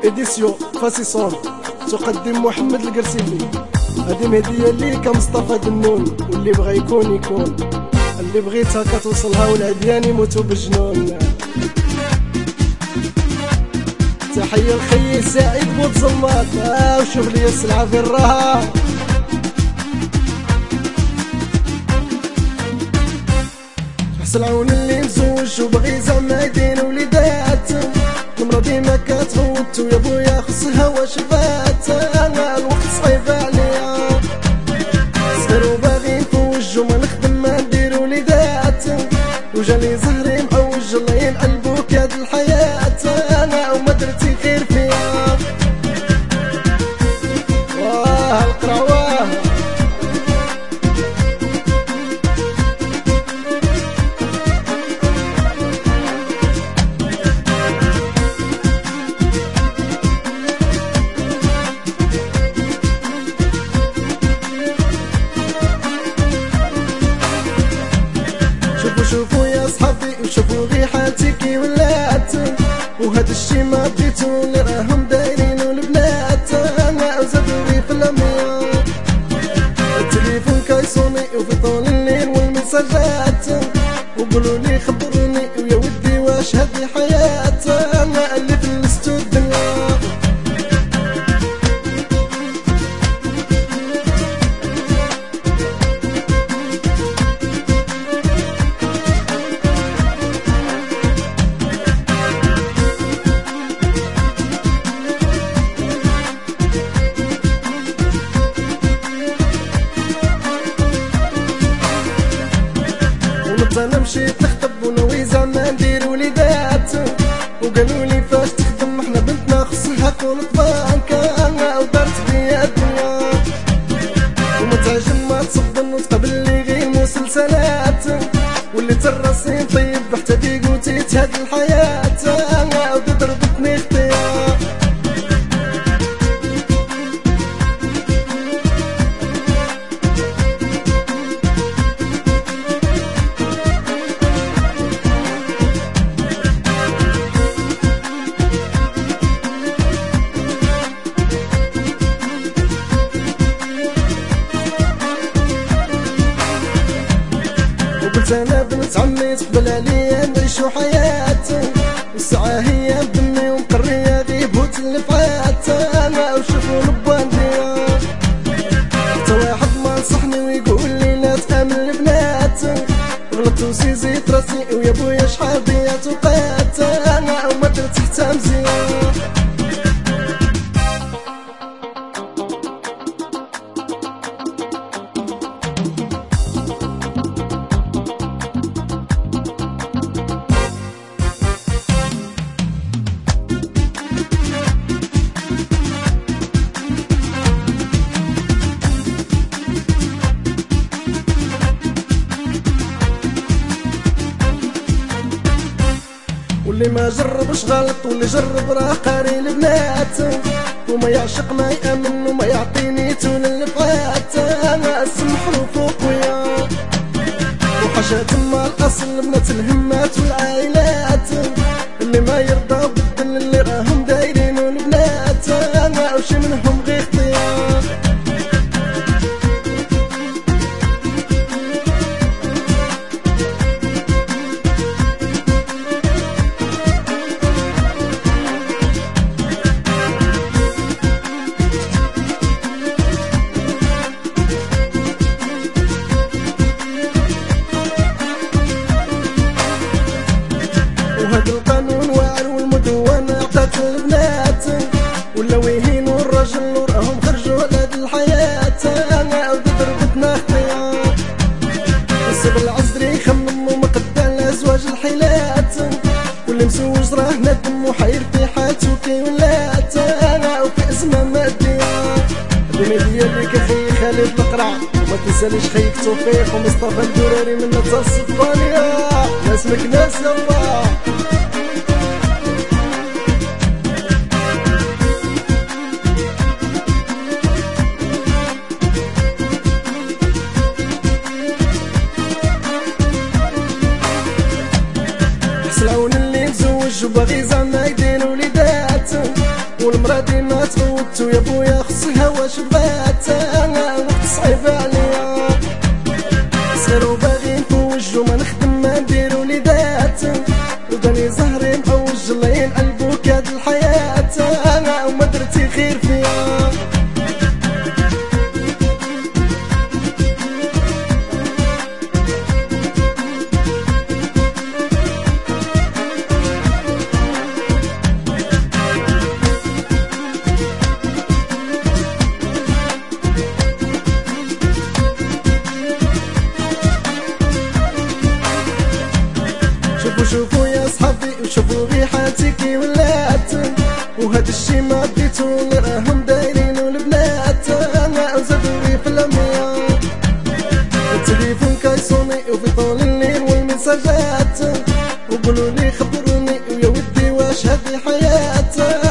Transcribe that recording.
إديسيون فاسيسون تقدم محمد القرسيلي. هذه هدية ليك مصطفى دنون، واللي بغى يكون يكون، اللي بغيتها كتوصلها والعديان يموتوا بالجنون. تحية لخيي سعيد بوتزماط، وشوف لي السلعة في الراها. العون اللي مزوج وبغي زعما يدير وليدات، المرا ديما كتعود ويا بويا خصها واش فات. انا الوقت صعيب عليا صغير وباغي نفوج وما نخدم ما ندير وليدات، وجاني زهري معوج الله ينقلبوك هاد الحياة. انا وما درتي خير فيها واه القراواه. شوفوا يا صحابي وشوفوا غي حالتي كي ولات، وهاد الشي ما بغيتو اللي راهم دايرينو البنات. انا زادو غي في الامية التليفون كيصوني وفي طول الليل والمساجات، وقولوا لي خبروني ويا ودي واش هادي حياة. انا اللي فلستو الدنيا انا مشيت نخطب وناوي زعما ندير وليدات، وقالوا لي فاش تخدم حنا بنتنا خصها تكون طفانك. انا ودارت بيا الدنيا وما تعجن ما تصبن وتقبل لي غير مسلسلات، واللي تراسي طيب حتى كي قلتي هاد الحياة. انا ضربتني اختيار قلت انا بنت عمي تقبل عليا نعيشو حياة، والساعة هي بدمي ومقرية غيب وتلفات. انا وشوفو لباندية حتى واحد ما نصحني ويقول لي لا تامن البنات، غلطت وسيزيت راسي ويا بويا شحال ضيعت وقات. انا وما درت حتى مزيان واللي ما جربش غلط، واللي جرب راه قاري البنات، وما يعشق ما يأمن وما يعطي نيتو للفات. انا السمح وفوق ويا وحاجة تما الاصل بنات الهمات والعائلات، اللي ما يرضى بالدل اللي راهم دايرينو البنات. انا وشي منهم غير اختيار وهاد القانون واعر والمدونة عطات البنات، ولاو يهينوا الرجل وراهم خرجوا على هاد الحياة. انا ضربتنا اختيار نسيب العزري يخمم ومقدع على زواج الحيلات، واللي مسوج راه ندم وحير في حياته كي ولات. انا وفي ازمة مادية الدنيا ديالك اخي خالد القرع، وما تنساليش خيك توفيق ومصطفى الدراري من نتا الصفانية. ناسمك ناس يلا العون اللي مزوج وباغي زعما يدير وليدات، تو يا بويا خصها واش بغات وقت صعيب عليا سيرو باغي نفوجو ما نخدم ما ندير وليدات وداني زهري محوج الله ينقلبوك هاد الحياة وما درتي خير فيا شوفوا يا صحابي وشوفوا ريحتي كي ولات وهاد الشي ما بديتو اللي راهم دايرينو البنات وزادوا لي في العمية التليفون كيصوني وفي طول الليل والمساجات وقولوا لي خبروني ويا ودي واش هادي حياة